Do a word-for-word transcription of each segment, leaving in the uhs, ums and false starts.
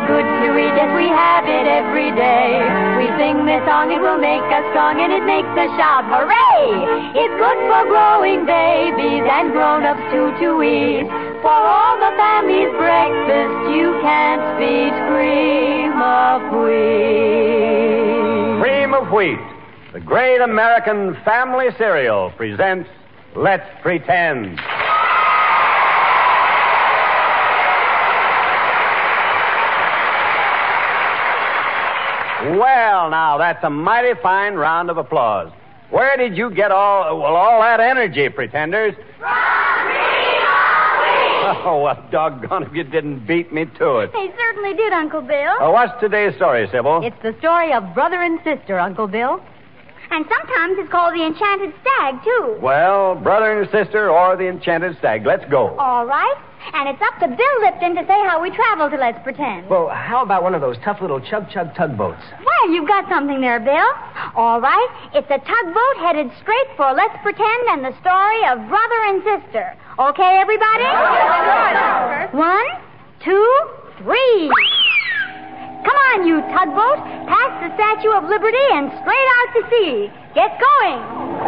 good to eat, yes, we have it every day. We sing this song, it will make us strong, and it makes us shout, hooray! It's good for growing babies and grown-ups too to eat. For all the family's breakfast, you can't beat cream of wheat. Cream of Wheat, the great American family cereal, presents Let's Pretend. Well, now, that's a mighty fine round of applause. Where did you get all, well, all that energy, pretenders? Oh, well, doggone if you didn't beat me to it. They certainly did, Uncle Bill. Oh, what's today's story, Sybil? It's the story of brother and sister, Uncle Bill. And sometimes it's called the Enchanted Stag, too. Well, brother and sister or the Enchanted Stag. Let's go. All right. And it's up to Bill Lipton to say how we travel to Let's Pretend. Well, how about one of those tough little chug-chug tugboats? Well, you've got something there, Bill. All right. It's a tugboat headed straight for Let's Pretend and the story of brother and sister. Okay, everybody? One, two, three. Come on, you tugboat. Past the Statue of Liberty and straight out to sea. Get going.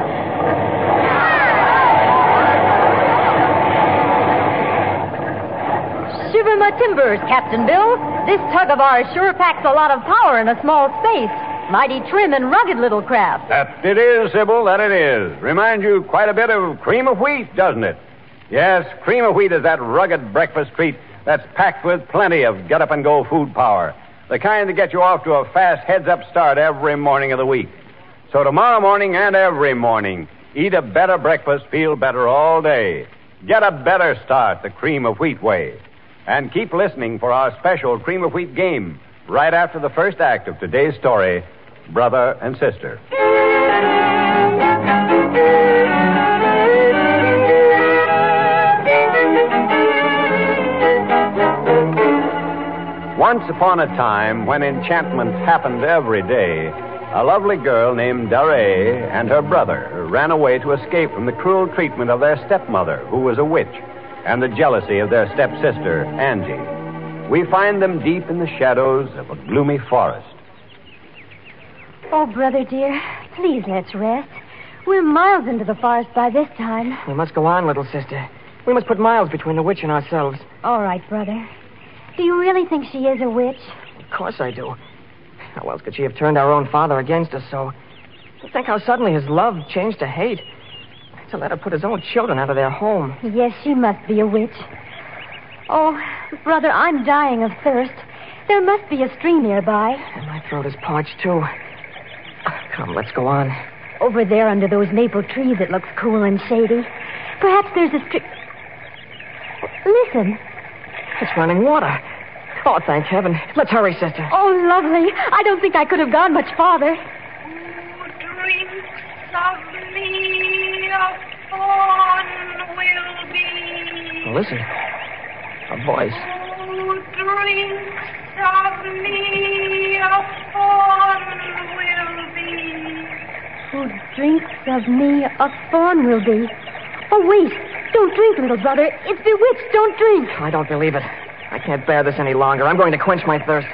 Shiver my timbers, Captain Bill. This tug of ours sure packs a lot of power in a small space. Mighty trim and rugged little craft. That it is, Sybil, that it is. Reminds you quite a bit of Cream of Wheat, doesn't it? Yes, Cream of Wheat is that rugged breakfast treat that's packed with plenty of get-up-and-go food power. The kind that gets you off to a fast heads-up start every morning of the week. So tomorrow morning and every morning, eat a better breakfast, feel better all day. Get a better start the Cream of Wheat way. And keep listening for our special Cream of Wheat game right after the first act of today's story, Brother and Sister. Once upon a time, when enchantment happened every day, a lovely girl named Daré and her brother ran away to escape from the cruel treatment of their stepmother, who was a witch, and the jealousy of their stepsister, Angie. We find them deep in the shadows of a gloomy forest. Oh, brother dear, please let's rest. We're miles into the forest by this time. We must go on, little sister. We must put miles between the witch and ourselves. All right, brother. Do you really think she is a witch? Of course I do. How else could she have turned our own father against us so? Think how suddenly his love changed to hate. To let her put his own children out of their home. Yes, she must be a witch. Oh, brother, I'm dying of thirst. There must be a stream nearby. And my throat is parched, too. Come, let's go on. Over there under those maple trees, it looks cool and shady. Perhaps there's a stream. Listen. It's running water. Oh, thank heaven. Let's hurry, sister. Oh, lovely. I don't think I could have gone much farther. Drink of me, a fawn will be. Oh, listen. A voice. Who drinks of me, a fawn will be. Who drinks of me, a fawn will be. Oh, wait. Don't drink, little brother. It's bewitched. Don't drink. I don't believe it. I can't bear this any longer. I'm going to quench my thirst.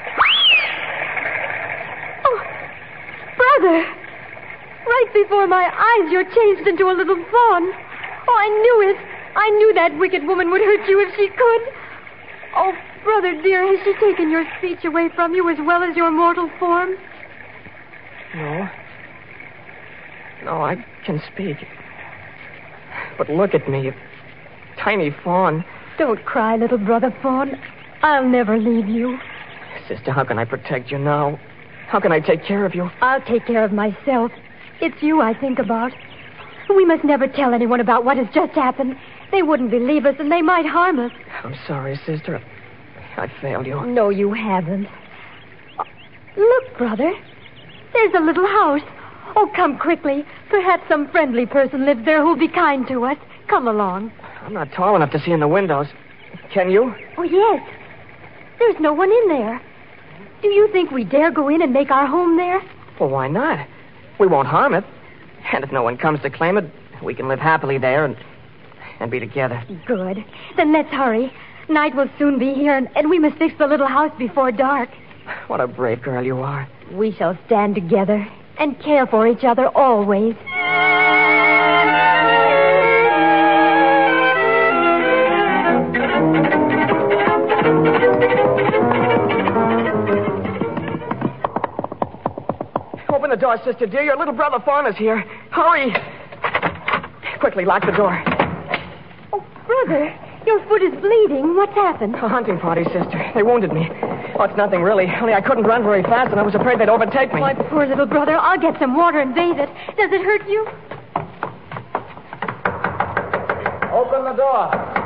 Oh, brother. Right before my eyes, you're changed into a little fawn. Oh, I knew it. I knew that wicked woman would hurt you if she could. Oh, brother dear, has she taken your speech away from you as well as your mortal form? No. No, I can speak. But look at me, a tiny fawn. Don't cry, little brother fawn. I'll never leave you. Sister, how can I protect you now? How can I take care of you? I'll take care of myself. It's you I think about. We must never tell anyone about what has just happened. They wouldn't believe us, and they might harm us. I'm sorry, sister. I failed you. No, you haven't. Oh, look, brother. There's a little house. Oh, come quickly. Perhaps some friendly person lives there who'll be kind to us. Come along. I'm not tall enough to see in the windows. Can you? Oh, yes. There's no one in there. Do you think we dare go in and make our home there? Well, why not? We won't harm it. And if no one comes to claim it, we can live happily there and, and be together. Good. Then let's hurry. Night will soon be here, and, and we must fix the little house before dark. What a brave girl you are. We shall stand together and care for each other always. Open the door, sister dear. Your little brother Fawn is here. Hurry. Quickly, lock the door. Oh, brother, your foot is bleeding. What's happened? A hunting party, sister. They wounded me. Oh, it's nothing, really. Only I couldn't run very fast, and I was afraid they'd overtake me. My poor little brother. I'll get some water and bathe it. Does it hurt you? Open the door.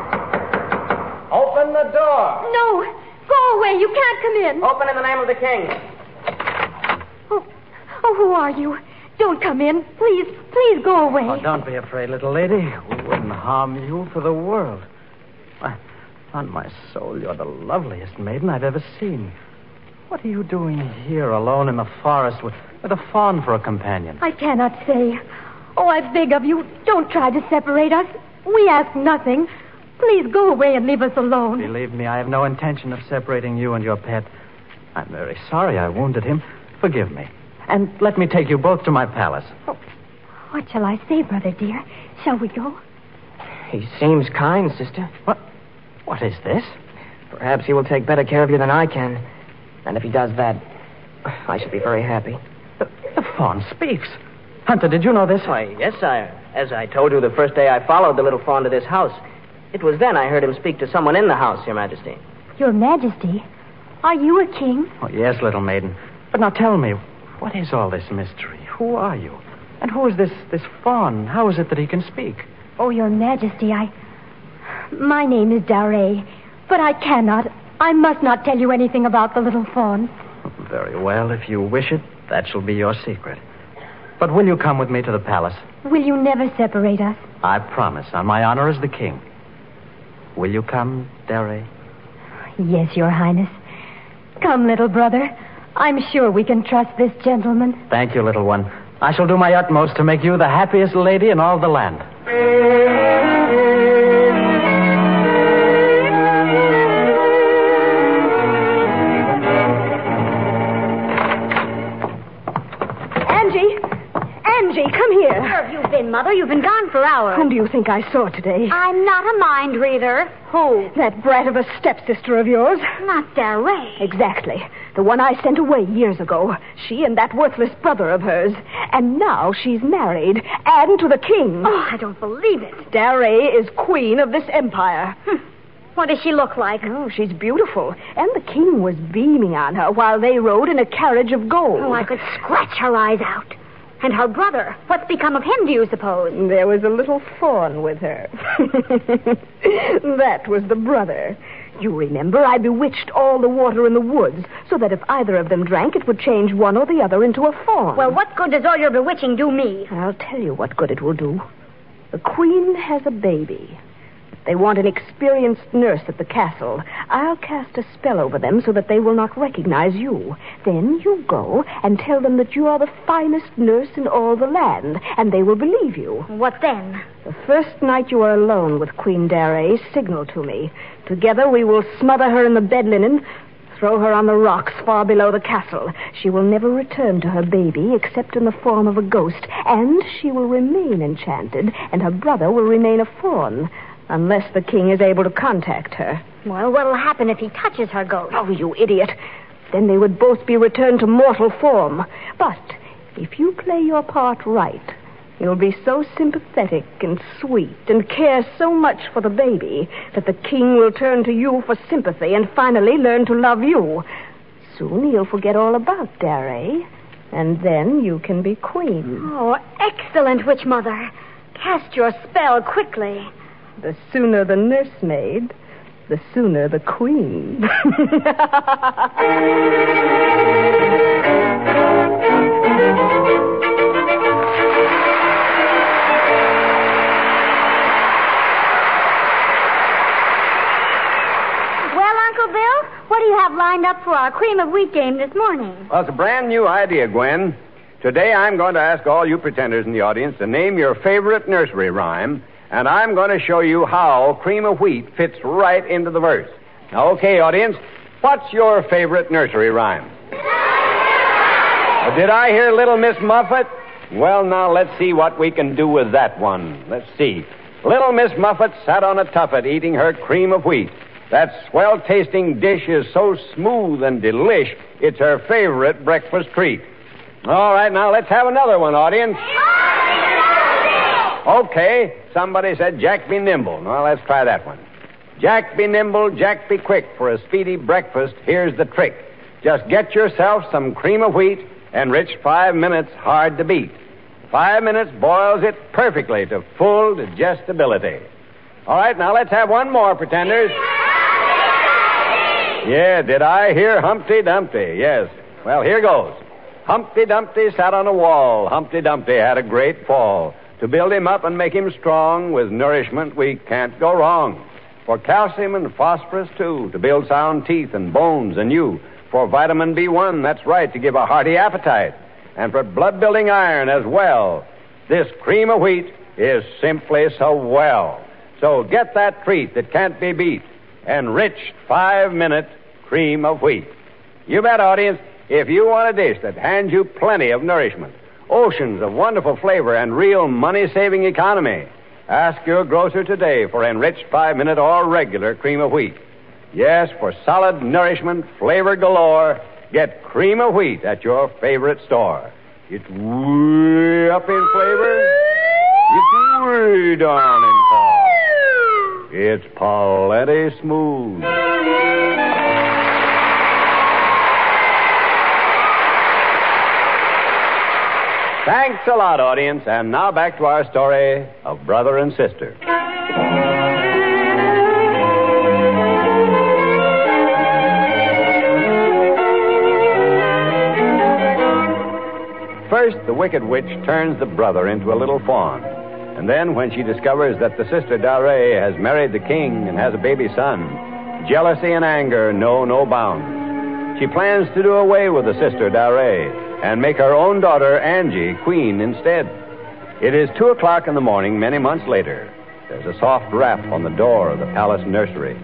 Open the door. No. Go away. You can't come in. Open in the name of the king. Oh, oh who are you? Don't come in. Please, please go away. Oh, don't be afraid, little lady. We wouldn't harm you for the world. Why, on my soul, you're the loveliest maiden I've ever seen. What are you doing here alone in the forest with, with a fawn for a companion? I cannot say. Oh, I beg of you, don't try to separate us. We ask nothing. Please go away and leave us alone. Believe me, I have no intention of separating you and your pet. I'm very sorry I wounded him. Forgive me. And let me take you both to my palace. Oh, what shall I say, brother dear? Shall we go? He seems kind, sister. What? What is this? Perhaps he will take better care of you than I can. And if he does that, I should be very happy. The, the fawn speaks. Hunter, did you know this? Why, yes, sire. As I told you the first day I followed the little fawn to this house. It was then I heard him speak to someone in the house, Your Majesty. Your Majesty? Are you a king? Oh, yes, little maiden. But now tell me, what is all this mystery? Who are you? And who is this, this fawn? How is it that he can speak? Oh, Your Majesty, I... My name is Daré, but I cannot, I must not tell you anything about the little fawn. Very well, if you wish it, that shall be your secret. But will you come with me to the palace? Will you never separate us? I promise, on my honor as the king. Will you come, Daré? Yes, Your Highness. Come, little brother. I'm sure we can trust this gentleman. Thank you, little one. I shall do my utmost to make you the happiest lady in all the land. Angie! Angie, come here. Where have you been, Mother? You've been gone for hours. Whom do you think I saw today? I'm not a mind reader. Who? That brat of a stepsister of yours. Not Daré. Exactly. The one I sent away years ago. She and that worthless brother of hers. And now she's married. And to the king. Oh, I don't believe it. Daré is queen of this empire. Hm. What does she look like? Oh, she's beautiful. And the king was beaming on her while they rode in a carriage of gold. Oh, I could scratch her eyes out. And her brother. What's become of him, do you suppose? There was a little fawn with her. That was the brother. You remember, I bewitched all the water in the woods so that if either of them drank, it would change one or the other into a fawn. Well, what good does all your bewitching do me? I'll tell you what good it will do. The queen has a baby. They want an experienced nurse at the castle. I'll cast a spell over them so that they will not recognize you. Then you go and tell them that you are the finest nurse in all the land, and they will believe you. What then? The first night you are alone with Queen Daré, signal to me. Together we will smother her in the bed linen, throw her on the rocks far below the castle. She will never return to her baby except in the form of a ghost, and she will remain enchanted, and her brother will remain a fawn. Unless the king is able to contact her. Well, what'll happen if he touches her ghost? Oh, you idiot. Then they would both be returned to mortal form. But if you play your part right, you'll be so sympathetic and sweet and care so much for the baby that the king will turn to you for sympathy and finally learn to love you. Soon he'll forget all about Daré, and then you can be queen. Oh, excellent, witch mother. Cast your spell quickly. The sooner the nursemaid, the sooner the queen. Well, Uncle Bill, what do you have lined up for our cream of wheat game this morning? Well, it's a brand new idea, Gwen. Today I'm going to ask all you pretenders in the audience to name your favorite nursery rhyme. and I'm going to show you how cream of wheat fits right into the verse. Now, okay, audience, what's your favorite nursery rhyme? Did I hear Little Miss Muffet? Well, now, let's see what we can do with that one. Let's see. Little Miss Muffet sat on a tuffet eating her cream of wheat. That swell-tasting dish is so smooth and delish, it's her favorite breakfast treat. All right, now, let's have another one, audience. Okay, somebody said Jack be nimble. Now, let's try that one. Jack be nimble, Jack be quick. For a speedy breakfast, here's the trick. Just get yourself some cream of wheat, enriched five minutes, hard to beat. Five minutes boils it perfectly to full digestibility. All right, now let's have one more, pretenders. Yeah, did I hear Humpty Dumpty? Yes. Well, here goes. Humpty Dumpty sat on a wall. Humpty Dumpty had a great fall. To build him up and make him strong, with nourishment we can't go wrong. For calcium and phosphorus, too, to build sound teeth and bones anew. For vitamin B one, that's right, to give a hearty appetite. And for blood-building iron as well. This cream of wheat is simply so well. So get that treat that can't be beat. Enriched five-minute cream of wheat. You bet, audience, if you want a dish that hands you plenty of nourishment, oceans of wonderful flavor, and real money-saving economy, ask your grocer today for enriched five-minute or regular cream of wheat. Yes, for solid nourishment, flavor galore, get cream of wheat at your favorite store. It's way up in flavor. It's way down in cost. It's plenty smooth. Thanks a lot, audience. And now back to our story of brother and sister. First, the wicked witch turns the brother into a little fawn. And then, when she discovers that the sister Dare has married the king and has a baby son, jealousy and anger know no bounds. She plans to do away with the sister Dare and make her own daughter, Angie, queen instead. It is two o'clock in the morning many months later. There's a soft rap on the door of the palace nursery.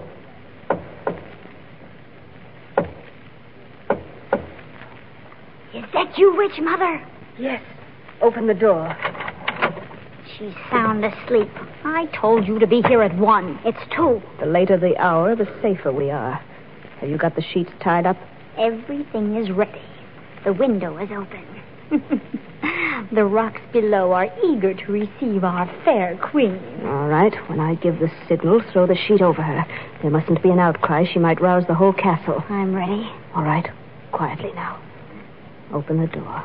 Is that you, witch mother? Yes. Open the door. She's sound asleep. I told you to be here at one. It's two. The later the hour, the safer we are. Have you got the sheets tied up? Everything is ready. The window is open. The rocks below are eager to receive our fair queen. All right. When I give the signal, throw the sheet over her. There mustn't be an outcry. She might rouse the whole castle. I'm ready. All right. Quietly now. Open the door.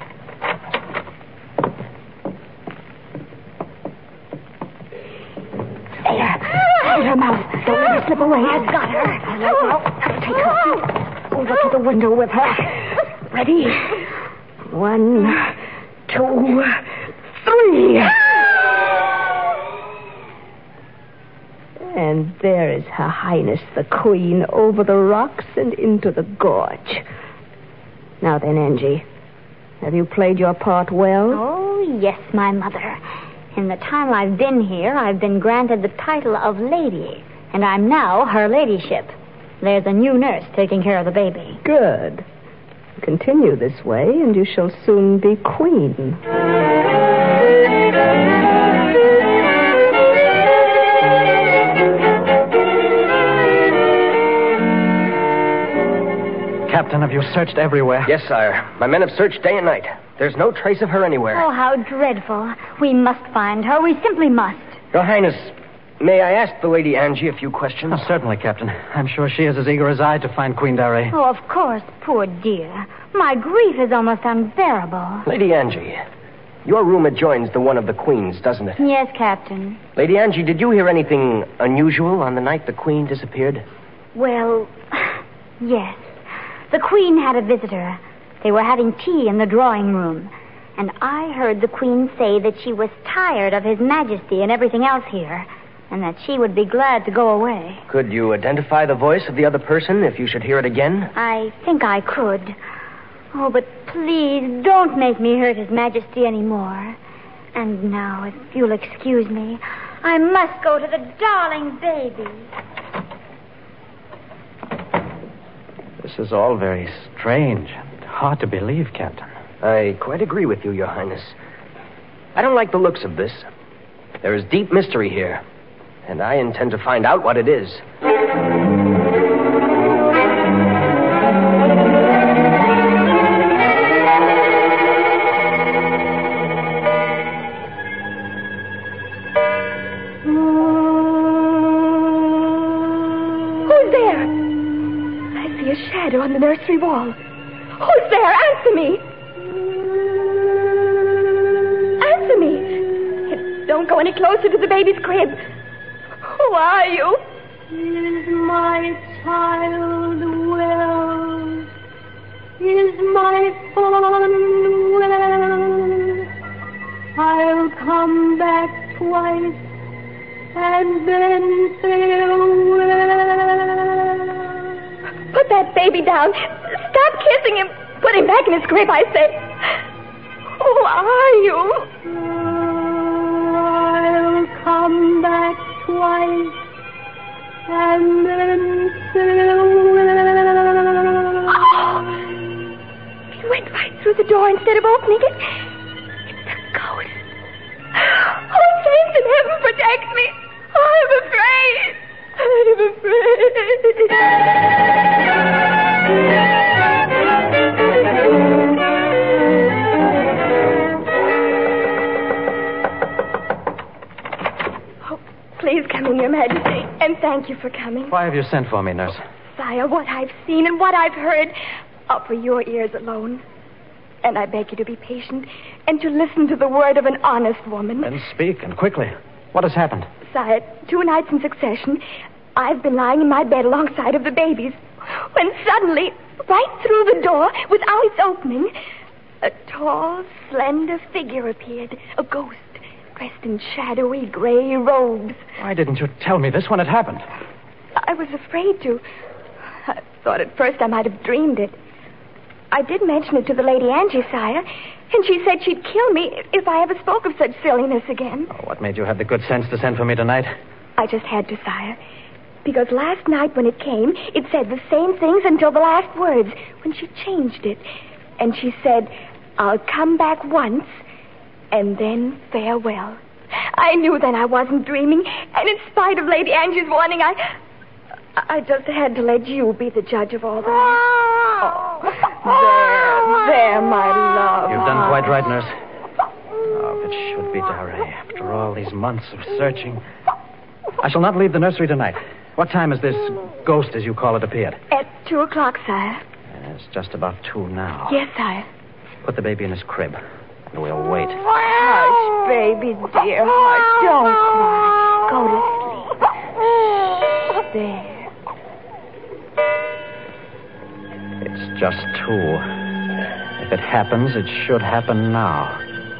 There. Hold her mouth. Don't let her slip away. I've got her. All right, now. Take her. Over to the window with her. Ready? One, two, three. And there is Her Highness the Queen over the rocks and into the gorge. Now then, Angie, have you played your part well? Oh, yes, my mother. In the time I've been here, I've been granted the title of lady, and I'm now her ladyship. There's a new nurse taking care of the baby. Good. Continue this way, and you shall soon be queen. Captain, have you searched everywhere? Yes, sire. My men have searched day and night. There's no trace of her anywhere. Oh, how dreadful. We must find her. We simply must. Your Highness, may I ask the Lady Angie a few questions? Oh, certainly, Captain. I'm sure she is as eager as I to find Queen Dare. Oh, of course, poor dear. My grief is almost unbearable. Lady Angie, your room adjoins the one of the Queen's, doesn't it? Yes, Captain. Lady Angie, did you hear anything unusual on the night the Queen disappeared? Well, yes. The Queen had a visitor. They were having tea in the drawing room. And I heard the Queen say that she was tired of His Majesty and everything else here, and that she would be glad to go away. Could you identify the voice of the other person if you should hear it again? I think I could. Oh, but please don't make me hurt His Majesty anymore. And now, if you'll excuse me, I must go to the darling baby. This is all very strange and hard to believe, Captain. I quite agree with you, Your Highness. I don't like the looks of this. There is deep mystery here, and I intend to find out what it is. Who's there? I see a shadow on the nursery wall. Who's there? Answer me. Answer me. Don't go any closer to the baby's crib. Who are you? Is my child well? Is my fawn well? I'll come back twice and then farewell. Put that baby down. Stop kissing him. Put him back in his crib, I say. Who are you? I'll come back twice and then farewell. Oh, he went right through the door instead of opening it. It's a ghost. Oh, saints in heaven, protect me. Oh, I'm afraid. I'm afraid. Oh, please come in, Your Majesty, and thank you for coming. Why have you sent for me, nurse? Sire, what I've seen and what I've heard are for your ears alone. And I beg you to be patient and to listen to the word of an honest woman. Then speak, and quickly. What has happened? Sire, two nights in succession, I've been lying in my bed alongside of the babies, when suddenly, right through the door, without its opening, a tall, slender figure appeared, a ghost, dressed in shadowy gray robes. Why didn't you tell me this when it happened? I was afraid to. I thought at first I might have dreamed it. I did mention it to the Lady Angie, sire, and she said she'd kill me if I ever spoke of such silliness again. Oh, what made you have the good sense to send for me tonight? I just had to, sire. Because last night when it came, it said the same things until the last words, when she changed it. And she said, I'll come back once, and then farewell. I knew then I wasn't dreaming, and in spite of Lady Angie's warning, I... I just had to let you be the judge of all that. Oh, there, there, my love. You've done quite right, nurse. Oh, if it should be Daré, after all these months of searching. I shall not leave the nursery tonight. What time has this ghost, as you call it, appeared? At two o'clock, sire. It's just about two now. Yes, sire. Put the baby in his crib, and we'll wait. Hush, baby dear, hush. Don't cry. Go to sleep. There. It's just two. If it happens, it should happen now.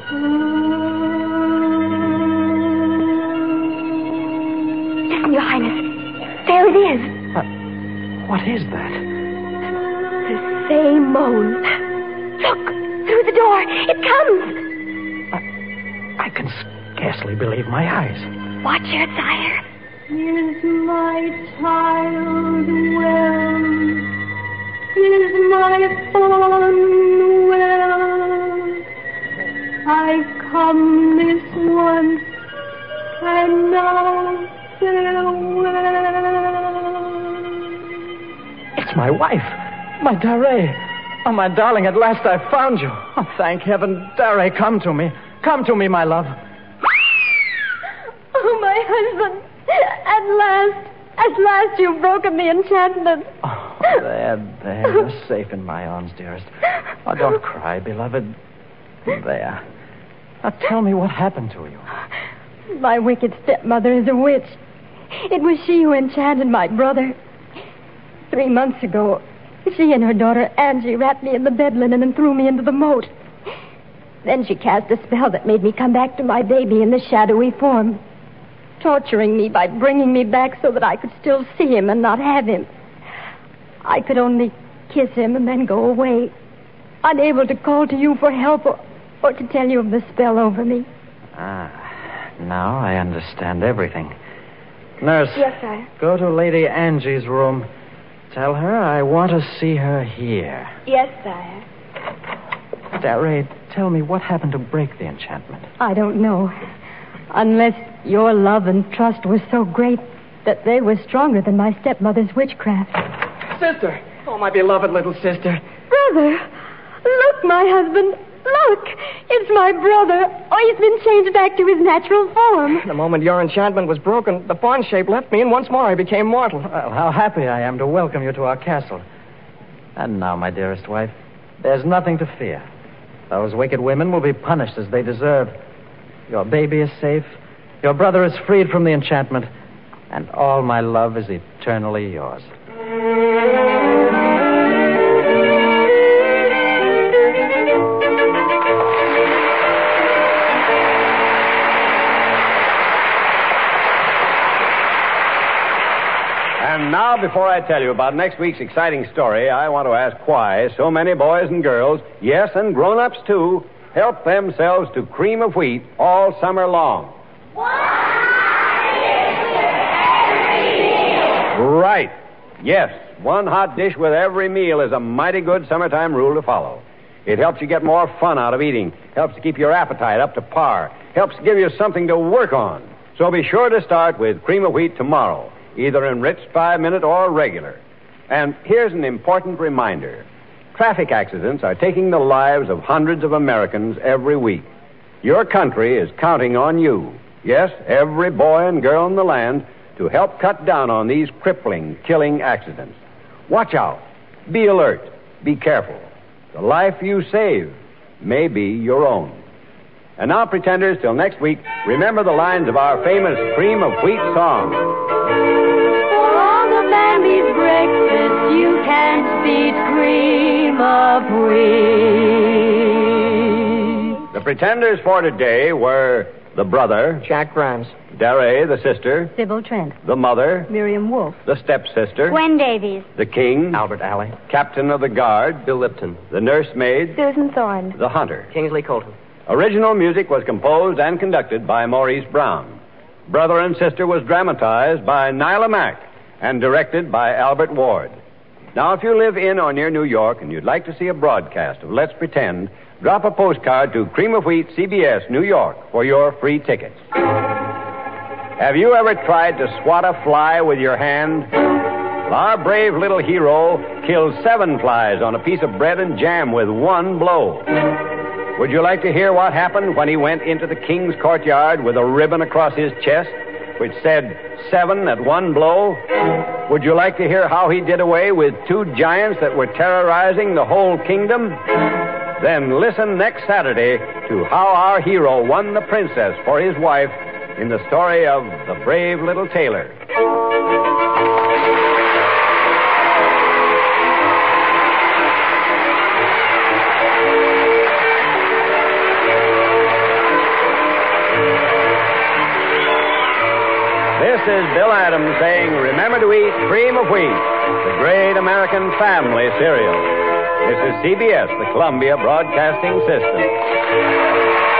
Listen, Your Highness. There it is. Uh, what is that? The same moan. Look, through the door. It comes. I, I can scarcely believe my eyes. Watch her, sire. Is my child well? Is my fawn well? I've come this once, and now farewell. It's my wife, my Daré. Oh, my darling, at last I've found you. Oh, thank heaven. Daré, come to me. Come to me, my love. Oh, my husband. At last. At last you've broken the enchantment. Oh, there, there. You're safe in my arms, dearest. Oh, don't cry, beloved. There. Now tell me what happened to you. My wicked stepmother is a witch. It was she who enchanted my brother. Three months ago, she and her daughter Angie wrapped me in the bed linen and threw me into the moat. Then she cast a spell that made me come back to my baby in the shadowy form, torturing me by bringing me back so that I could still see him and not have him. I could only kiss him and then go away, unable to call to you for help or, or to tell you of the spell over me. Ah, now I understand everything. Nurse. Yes, sire. Go to Lady Angie's room. Tell her I want to see her here. Yes, sire. Darray, tell me what happened to break the enchantment. I don't know. Unless your love and trust were so great that they were stronger than my stepmother's witchcraft. Sister! Oh, my beloved little sister. Brother! Look, my husband! Look! It's my brother. Oh, he's been changed back to his natural form. The moment your enchantment was broken, the fawn shape left me, and once more I became mortal. Well, how happy I am to welcome you to our castle. And now, my dearest wife, there's nothing to fear. Those wicked women will be punished as they deserve. Your baby is safe. Your brother is freed from the enchantment. And all my love is eternally yours. And now, before I tell you about next week's exciting story, I want to ask why so many boys and girls, yes, and grown-ups too, help themselves to cream of wheat all summer long. Right. Yes, one hot dish with every meal is a mighty good summertime rule to follow. It helps you get more fun out of eating, helps to keep your appetite up to par, helps give you something to work on. So be sure to start with cream of wheat tomorrow, either enriched five-minute or regular. And here's an important reminder. Traffic accidents are taking the lives of hundreds of Americans every week. Your country is counting on you, yes, every boy and girl in the land, to help cut down on these crippling, killing accidents. Watch out. Be alert. Be careful. The life you save may be your own. And now, pretenders, till next week, remember the lines of our famous cream of wheat song. For all the Bambi's breakfast, you can't beat cream of wheat. The pretenders for today were the brother, Jack Grimes. Darray, the sister, Sybil Trent. the mother, Miriam Wolfe. the stepsister, Gwen Davies. the king, Albert Alley. captain of the guard, Bill Lipton. the nursemaid, Susan Thorne. the hunter. Kingsley Colton. Original music was composed and conducted by Maurice Brown. Brother and Sister was dramatized by Nyla Mack and directed by Albert Ward. Now, if you live in or near New York and you'd like to see a broadcast of Let's Pretend, drop a postcard to Cream of Wheat, C B S, New York, for your free tickets. Have you ever tried to swat a fly with your hand? Well, our brave little hero killed seven flies on a piece of bread and jam with one blow. Would you like to hear what happened when he went into the king's courtyard with a ribbon across his chest which said seven at one blow? Would you like to hear how he did away with two giants that were terrorizing the whole kingdom? Then listen next Saturday to how our hero won the princess for his wife in the story of The Brave Little Tailor. This is Bill Adams saying, remember to eat cream of wheat, the great American family cereal. This is C B S, the Columbia Broadcasting System.